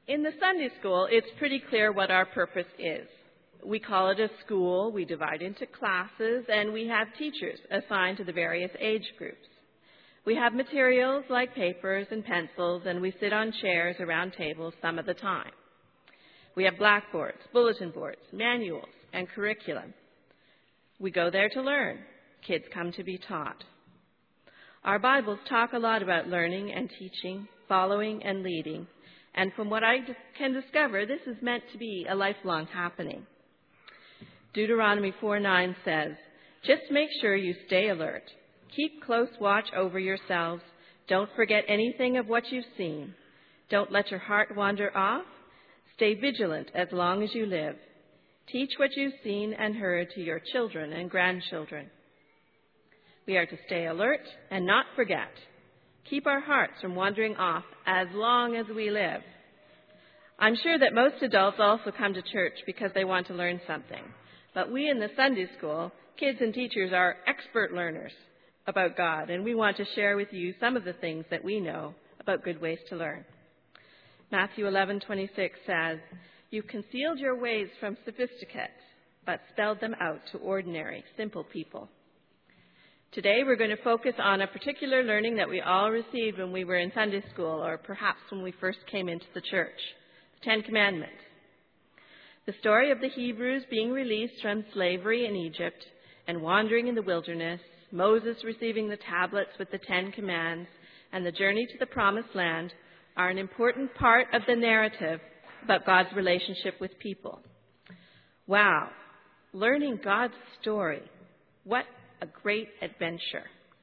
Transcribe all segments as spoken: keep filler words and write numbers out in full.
In the Sunday school, it's pretty clear what our purpose is. We call it a school, we divide into classes, and we have teachers assigned to the various age groups. We have materials like papers and pencils, and we sit on chairs around tables some of the time. We have blackboards, bulletin boards, manuals, and curriculum. We go there to learn. Kids come to be taught. Our Bibles talk a lot about learning and teaching, following and leading, and from what I can discover, this is meant to be a lifelong happening. Deuteronomy four nine says, "Just make sure you stay alert. Keep close watch over yourselves. Don't forget anything of what you've seen. Don't let your heart wander off. Stay vigilant as long as you live. Teach what you've seen and heard to your children and grandchildren." We are to stay alert and not forget. Keep our hearts from wandering off as long as we live. I'm sure that most adults also come to church because they want to learn something. But we in the Sunday school, kids and teachers, are expert learners about God, and we want to share with you some of the things that we know about good ways to learn. Matthew eleven twenty-six says, "You've concealed your ways from sophisticates, but spelled them out to ordinary, simple people." Today we're going to focus on a particular learning that we all received when we were in Sunday school, or perhaps when we first came into the church, the Ten Commandments. The story of the Hebrews being released from slavery in Egypt and wandering in the wilderness, Moses receiving the tablets with the Ten Commands, and the journey to the Promised Land are an important part of the narrative about God's relationship with people. Wow, learning God's story. What a great adventure.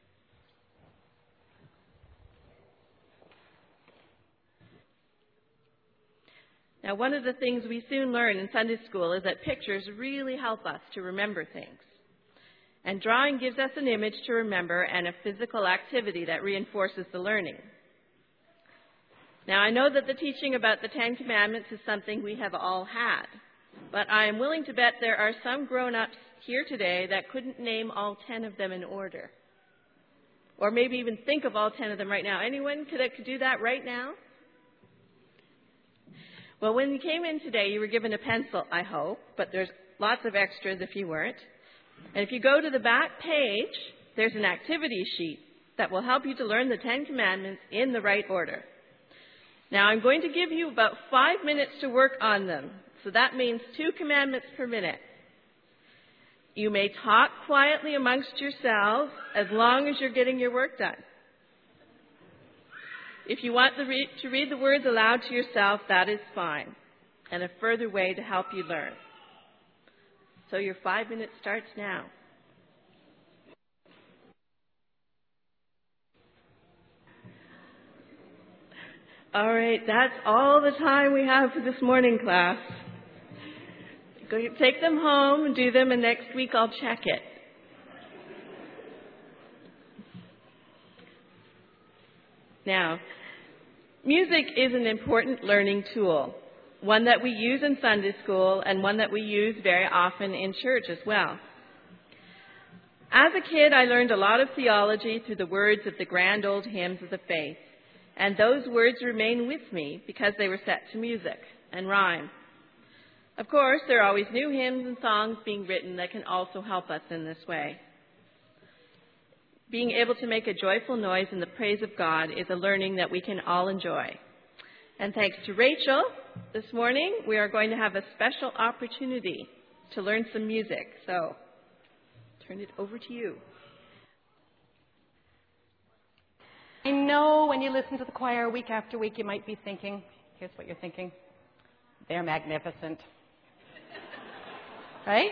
Now, one of the things we soon learn in Sunday school is that pictures really help us to remember things. And drawing gives us an image to remember and a physical activity that reinforces the learning. Now, I know that the teaching about the Ten Commandments is something we have all had, but I am willing to bet there are some grown-ups here today that couldn't name all ten of them in order. Or maybe even think of all ten of them right now. Anyone could, could do that right now? Well, when you came in today, you were given a pencil, I hope, but there's lots of extras if you weren't. And if you go to the back page, there's an activity sheet that will help you to learn the Ten Commandments in the right order. Now, I'm going to give you about five minutes to work on them. So that means two commandments per minute. You may talk quietly amongst yourselves as long as you're getting your work done. If you want to read, to read the words aloud to yourself, that is fine, and a further way to help you learn. So your five minutes starts now. All right, that's all the time we have for this morning, class. Go take them home and do them, and next week I'll check it. Now, music is an important learning tool, one that we use in Sunday school and one that we use very often in church as well. As a kid, I learned a lot of theology through the words of the grand old hymns of the faith, and those words remain with me because they were set to music and rhyme. Of course, there are always new hymns and songs being written that can also help us in this way. Being able to make a joyful noise in the praise of God is a learning that we can all enjoy. And thanks to Rachel, this morning we are going to have a special opportunity to learn some music. So, turn it over to you. I know when you listen to the choir week after week, you might be thinking, here's what you're thinking, they're magnificent. Right?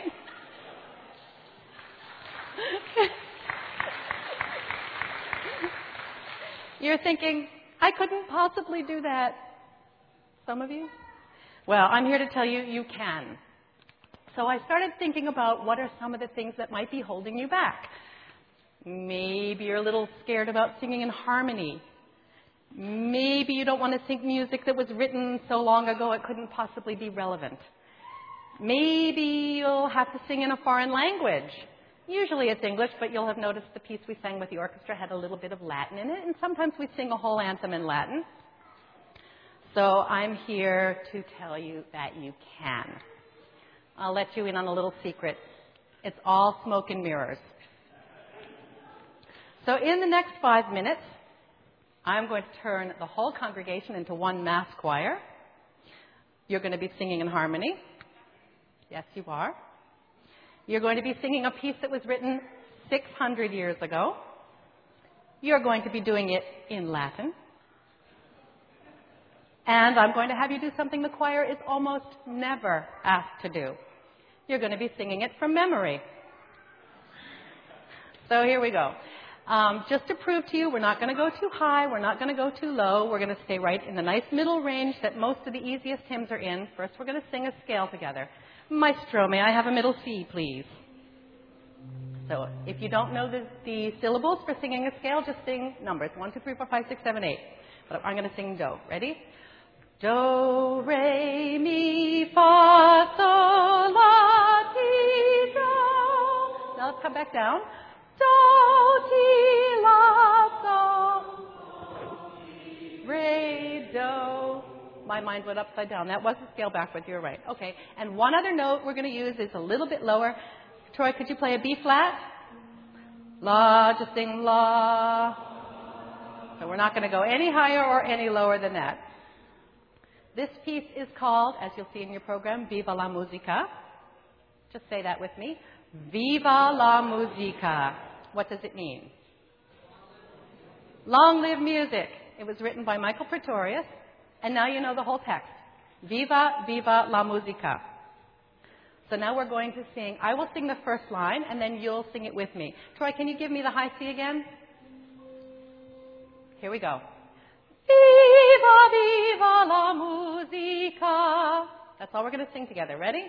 You're thinking, I couldn't possibly do that. Some of you? Well, I'm here to tell you, you can. So I started thinking about what are some of the things that might be holding you back. Maybe you're a little scared about singing in harmony. Maybe you don't want to sing music that was written so long ago it couldn't possibly be relevant. Maybe you'll have to sing in a foreign language. Usually it's English, but you'll have noticed the piece we sang with the orchestra had a little bit of Latin in it, and sometimes we sing a whole anthem in Latin. So I'm here to tell you that you can. I'll let you in on a little secret. It's all smoke and mirrors. So in the next five minutes, I'm going to turn the whole congregation into one mass choir. You're going to be singing in harmony. Yes, you are. You're going to be singing a piece that was written six hundred years ago. You're going to be doing it in Latin. And I'm going to have you do something the choir is almost never asked to do. You're going to be singing it from memory. So here we go. Um, just to prove to you, we're not going to go too high. We're not going to go too low. We're going to stay right in the nice middle range that most of the easiest hymns are in. First, we're going to sing a scale together. Maestro, may I have a middle C, please? So if you don't know the, the syllables for singing a scale, just sing numbers. One, two, three, four, five, six, seven, eight. But I'm going to sing Do. Ready? Do, re, mi, fa, sol, la, ti, do. Now let's come back down. Do, ti, la, do. Re, do. My mind went upside down. That was the scale backwards. You're right. Okay. And one other note we're going to use is a little bit lower. Troy, could you play a B flat? La, just sing la. So we're not going to go any higher or any lower than that. This piece is called, as you'll see in your program, Viva la Musica. Just say that with me. Viva la Musica. What does it mean? Long live music. It was written by Michael Pretorius. And now you know the whole text. Viva, viva la Musica. So now we're going to sing. I will sing the first line, and then you'll sing it with me. Troy, can you give me the high C again? Here we go. Viva, viva la musica. That's all we're going to sing together. Ready?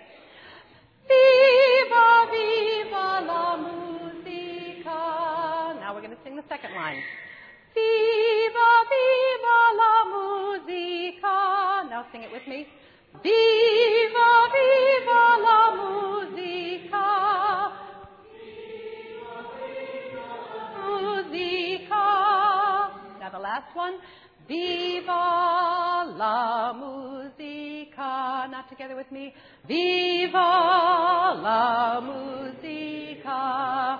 Viva, viva la musica. Now we're going to sing the second line. Viva, viva la musica. Now sing it with me. Viva, viva la musica. Viva, viva la musica. Now the last one. Viva la musica. Now together with me. Viva la musica.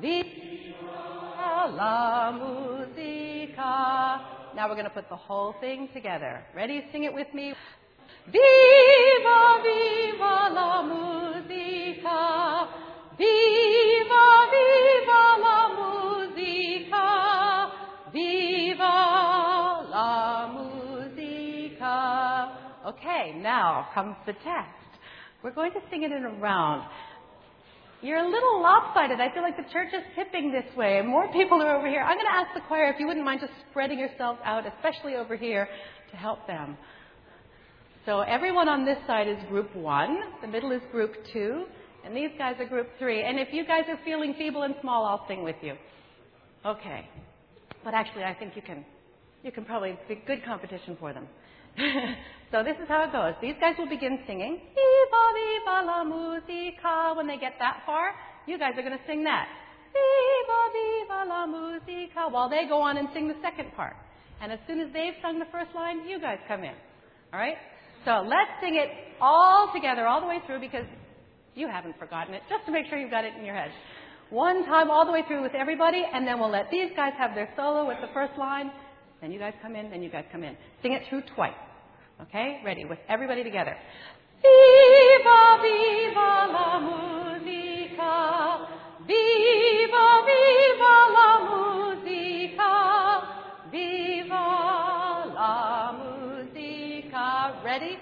Viva la musica. Now we're going to put the whole thing together. Ready? Sing it with me. Viva, viva la musica. Viva, viva la musica. Viva la musica. Okay, now comes the text. We're going to sing it in a round. You're a little lopsided. I feel like the church is tipping this way. More people are over here. I'm going to ask the choir if you wouldn't mind just spreading yourselves out, especially over here, to help them. So everyone on this side is group one. The middle is group two. And these guys are group three. And if you guys are feeling feeble and small, I'll sing with you. Okay. But actually, I think you can, you can probably be good competition for them. So this is how it goes. These guys will begin singing. Viva, viva la musica. When they get that far, you guys are going to sing that. Viva, viva la musica. While they go on and sing the second part. And as soon as they've sung the first line, you guys come in. All right? So let's sing it all together, all the way through, because you haven't forgotten it, just to make sure you've got it in your head. One time all the way through with everybody, and then we'll let these guys have their solo with the first line. Then you guys come in, then you guys come in. Sing it through twice. Okay? Ready? With everybody together. Viva, viva la musica. Viva, viva la musica. Viva la musica. Ready?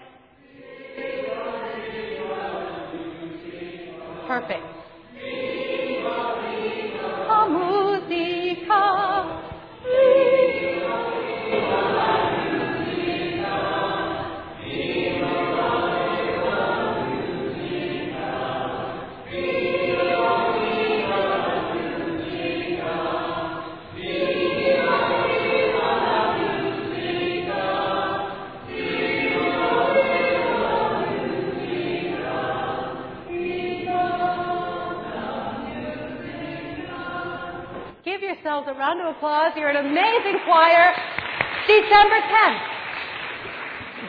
Perfect. La musica. Yourselves a round of applause. You're an amazing choir. December tenth.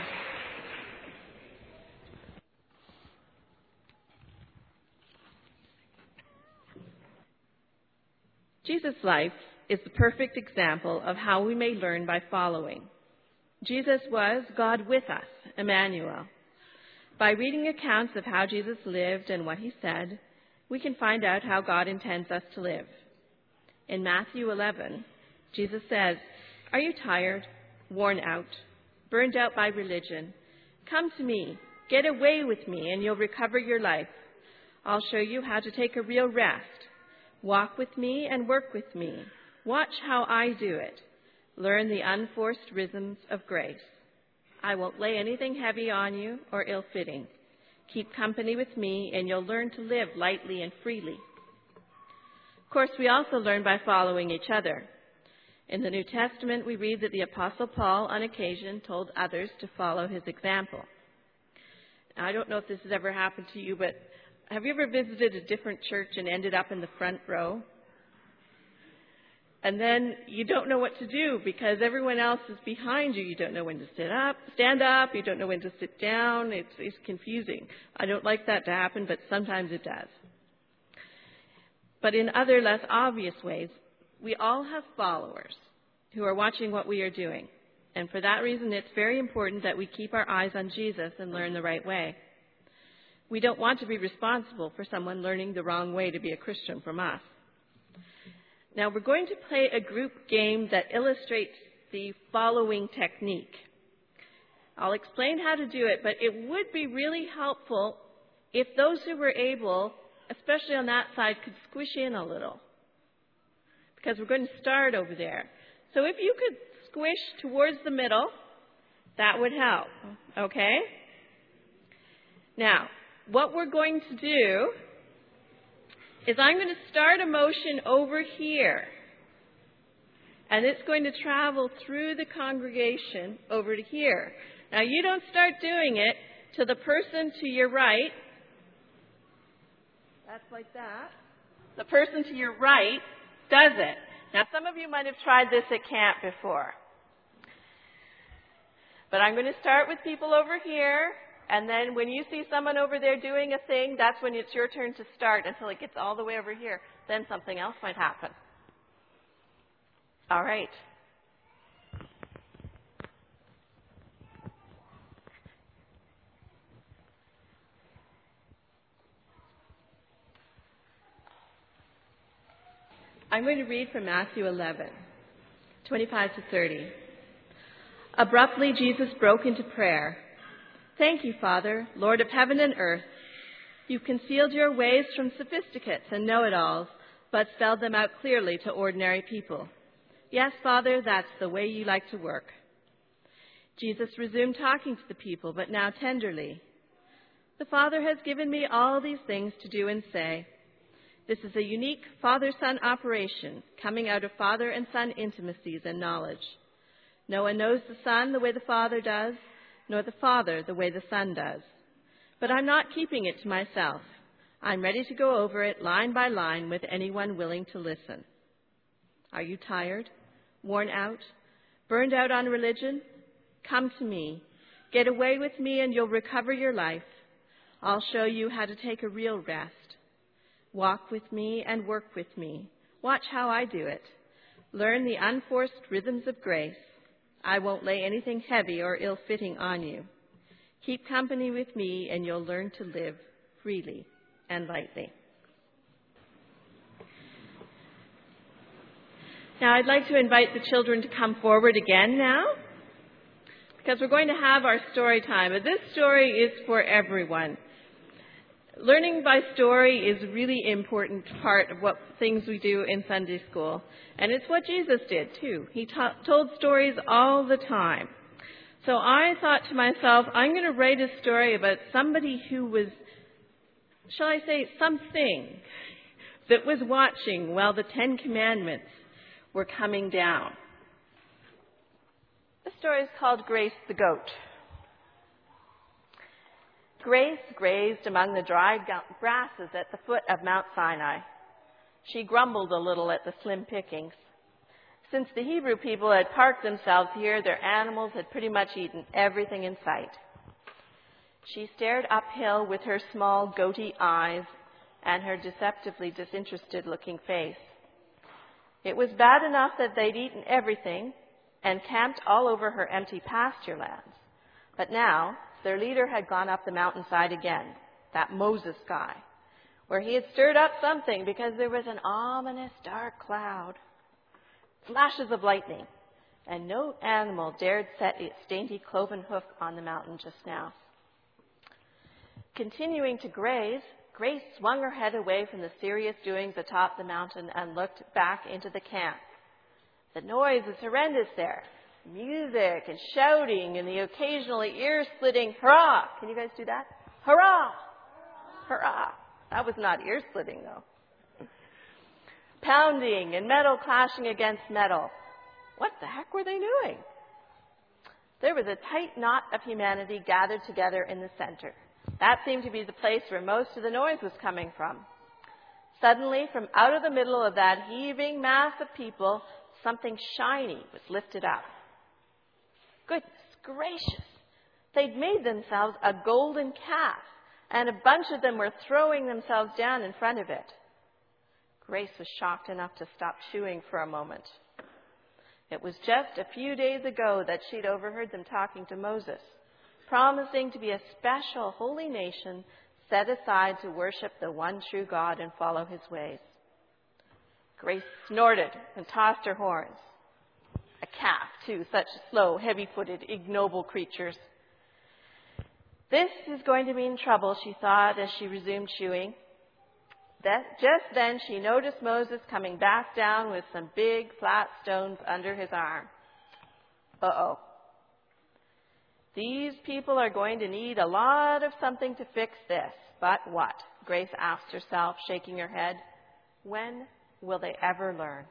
Jesus' life is the perfect example of how we may learn by following. Jesus was God with us, Emmanuel. By reading accounts of how Jesus lived and what he said, we can find out how God intends us to live. In Matthew eleven, Jesus says, "Are you tired, worn out, burned out by religion? Come to me, get away with me, and you'll recover your life. I'll show you how to take a real rest. Walk with me and work with me. Watch how I do it. Learn the unforced rhythms of grace. I won't lay anything heavy on you or ill-fitting. Keep company with me, and you'll learn to live lightly and freely." Of course, we also learn by following each other. In the New Testament, we read that the Apostle Paul, on occasion, told others to follow his example. Now, I don't know if this has ever happened to you, but have you ever visited a different church and ended up in the front row? And then you don't know what to do because everyone else is behind you. You don't know when to sit up, stand up. You don't know when to sit down. It's, it's confusing. I don't like that to happen, but sometimes it does. But in other less obvious ways, we all have followers who are watching what we are doing. And for that reason, it's very important that we keep our eyes on Jesus and learn the right way. We don't want to be responsible for someone learning the wrong way to be a Christian from us. Now, we're going to play a group game that illustrates the following technique. I'll explain how to do it, but it would be really helpful if those who were able, especially on that side, could squish in a little, because we're going to start over there. So if you could squish towards the middle, that would help, okay? Now, what we're going to do is I'm going to start a motion over here, and it's going to travel through the congregation over to here. Now, you don't start doing it to the person to your right. That's like that. The person to your right does it. Now, some of you might have tried this at camp before. But I'm going to start with people over here. And then when you see someone over there doing a thing, that's when it's your turn to start until it gets all the way over here. Then something else might happen. All right. I'm going to read from Matthew eleven, twenty-five to thirty. Abruptly, Jesus broke into prayer. "Thank you, Father, Lord of heaven and earth. You've concealed your ways from sophisticates and know-it-alls, but spelled them out clearly to ordinary people. Yes, Father, that's the way you like to work." Jesus resumed talking to the people, but now tenderly. "The Father has given me all these things to do and say. This is a unique father-son operation, coming out of father and son intimacies and knowledge. No one knows the Son the way the Father does, nor the Father the way the Son does. But I'm not keeping it to myself. I'm ready to go over it line by line with anyone willing to listen. Are you tired, worn out, burned out on religion? Come to me. Get away with me and you'll recover your life. I'll show you how to take a real rest. Walk with me and work with me. Watch how I do it. Learn the unforced rhythms of grace. I won't lay anything heavy or ill-fitting on you. Keep company with me and you'll learn to live freely and lightly." Now I'd like to invite the children to come forward again now, because we're going to have our story time. But this story is for everyone. Learning by story is a really important part of what things we do in Sunday school. And it's what Jesus did, too. He ta- told stories all the time. So I thought to myself, I'm going to write a story about somebody who was, shall I say, something that was watching while the Ten Commandments were coming down. The story is called Grace the Goat. Grace grazed among the dry grasses at the foot of Mount Sinai. She grumbled a little at the slim pickings. Since the Hebrew people had parked themselves here, their animals had pretty much eaten everything in sight. She stared uphill with her small goaty eyes and her deceptively disinterested-looking face. It was bad enough that they'd eaten everything and camped all over her empty pasture lands. But now, their leader had gone up the mountainside again, that Moses guy, where he had stirred up something because there was an ominous dark cloud, flashes of lightning, and no animal dared set its dainty cloven hoof on the mountain just now. Continuing to graze, Grace swung her head away from the serious doings atop the mountain and looked back into the camp. The noise was horrendous there. Music and shouting and the occasionally ear-splitting hurrah. Can you guys do that? Hurrah! Hurrah! That was not ear-splitting, though. Pounding and metal clashing against metal. What the heck were they doing? There was a tight knot of humanity gathered together in the center. That seemed to be the place where most of the noise was coming from. Suddenly, from out of the middle of that heaving mass of people, something shiny was lifted up. Goodness gracious! They'd made themselves a golden calf, and a bunch of them were throwing themselves down in front of it. Grace was shocked enough to stop chewing for a moment. It was just a few days ago that she'd overheard them talking to Moses, promising to be a special holy nation set aside to worship the one true God and follow his ways. Grace snorted and tossed her horns. A calf, too, such slow, heavy-footed, ignoble creatures. This is going to mean trouble, she thought as she resumed chewing. That, just then she noticed Moses coming back down with some big flat stones under his arm. Uh-oh. These people are going to need a lot of something to fix this. But what? Grace asked herself, shaking her head. When will they ever learn?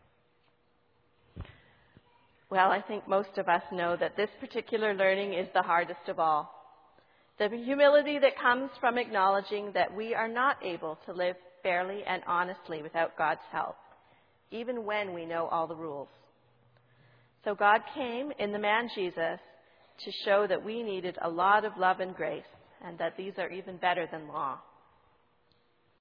Well, I think most of us know that this particular learning is the hardest of all. The humility that comes from acknowledging that we are not able to live fairly and honestly without God's help, even when we know all the rules. So God came in the man Jesus to show that we needed a lot of love and grace, and that these are even better than law.